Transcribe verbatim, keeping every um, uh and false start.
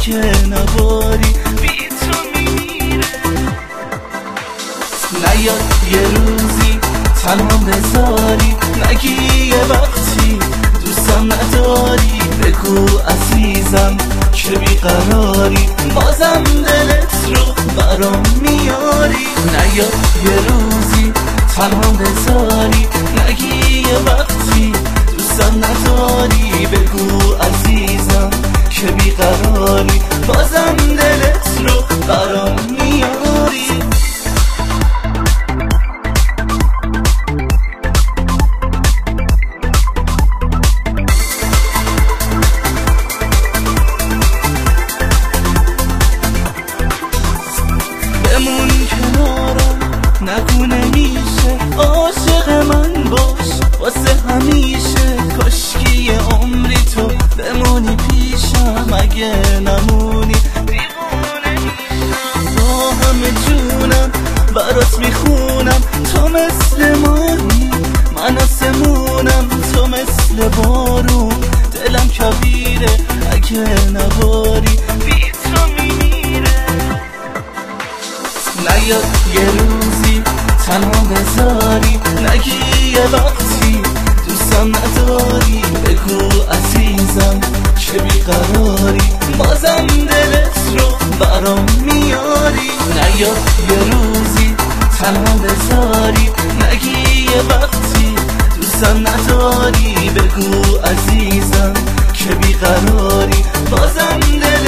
اگه نباری بی تو میمیره. نیاد یه روزی تنها بذاری، نگی یه وقتی دوستم نداری، بگو عزیزم که بیقراری، بازم دلت رو برام میاری. نیاد یه روزی تنها بذاری، نگی یه وقتی دوستم نداری، بگو عزیزم که بیقراری، بازم دلت رو برام میاری. بمون کنارم، نگو نمیشه، عاشق من باش واسه همیشه. کاشکی یه عمری تو بمونی پیشم، اگه نمونی دیوونه میشم. با همه جونم برات میخونم، تو مثل مانی من آسمونم، تو مثل بارون دلم کبیره، اگه نباری بی تو میمیره. نیاد یه روزی تنها بذاری، نگی یه وقتی دوستم نداری، بگو عزیزم چه بیقراری، بازم دلت رو برام میاری. نیاد یه روزی تنها بذاری، نگی یه وقتی دوستم نداری، بگو عزیزم که بیقراری، بازم دلت